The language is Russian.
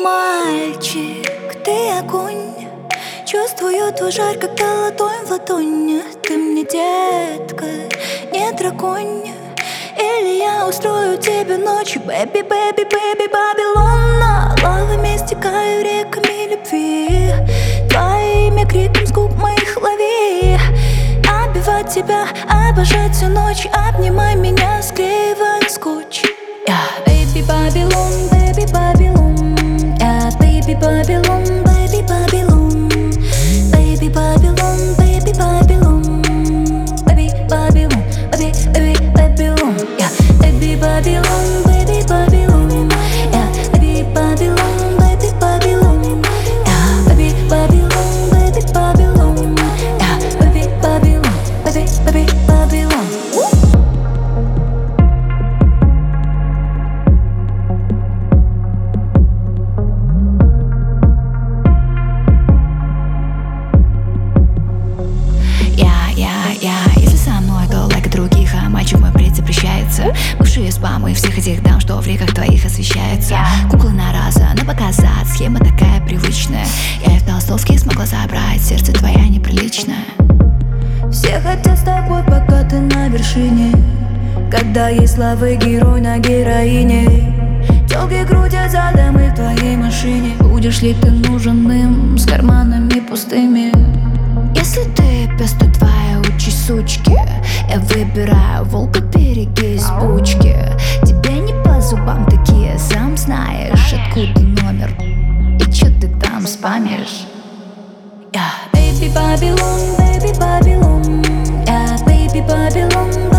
мальчик, ты огонь. Чувствую твой жар, когда ладонь в ладонь. Ты мне детка, не драконь. Или я устрою тебе ночью, бэби, бэби, бэби, Бабилон. Лавами стекаю реками любви, твое имя криком с губ моих лови. Обивать тебя, обожать всю ночь, обнимай меня, склеивая скотч. Baby Babylon, baby Babylon, yeah, baby Babylon, baby Babylon, baby Babylon, baby Babylon, baby Babylon, baby, baby Babylon, yeah, baby Babylon, baby Babylon, yeah, baby Babylon, baby Babylon, yeah, baby Babylon, baby Babylon, yeah, baby Babylon, baby, baby Babylon. Если со мной, то лайк других, а мальчик мой бред запрещается. Бывшие спамы всех этих дам, что в реках твоих освещаются. Куклы на раз, на показать, схема такая привычная. Я и в толстовке смогла забрать, сердце твоя неприличное. Все хотят с тобой, пока ты на вершине, когда есть славы герой на героине. Тёлки крутят задом и в твоей машине. Будешь ли ты нужен им с карманами пустыми? Если ты пес, то твоя участь сучки. Я выбираю волка, береги бучки. Тебе не по зубам такие, сам знаешь, откуда номер и чё ты там спамишь. Baby Babylon, baby Babylon, yeah, baby Babylon.